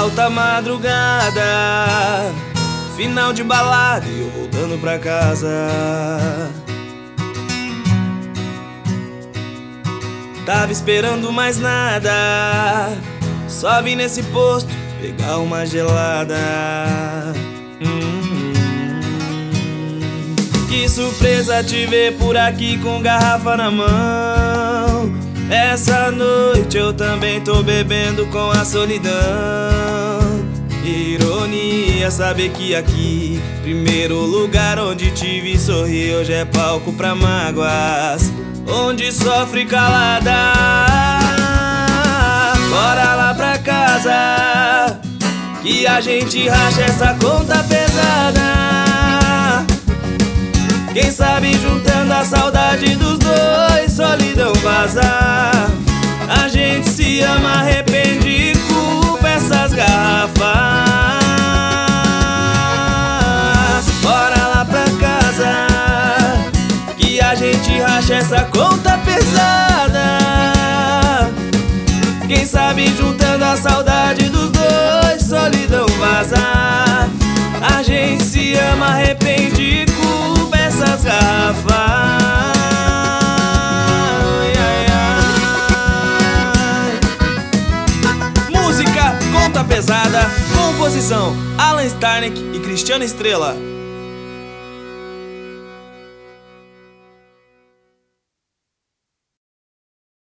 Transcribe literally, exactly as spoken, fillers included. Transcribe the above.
alta madrugada, final de balada e eu voltando pra casa. Tava esperando mais nada, só vim nesse posto pegar uma gelada. hum. Que surpresa te ver por aqui com garrafa na mão. Essa noite eu também tô bebendo com a solidão. Ironia saber que aqui, primeiro lugar onde te vi sorrir, hoje é palco pra mágoas, onde sofre calada. Bora lá pra casa, que a gente racha essa conta pesada. Quem sabe juntando a saudade dos dois, solidão vaza. A gente se ama, arrepende e culpa essas garrafas. Bora lá pra casa, que a gente racha essa conta pesada. Quem sabe juntando a saudade dos dois, solidão vaza. A gente se ama, arrepende e culpa essas garrafas. Ai, ai, ai. Música Conta Pesada, composição Alan Starnick e Cristiano Estrela.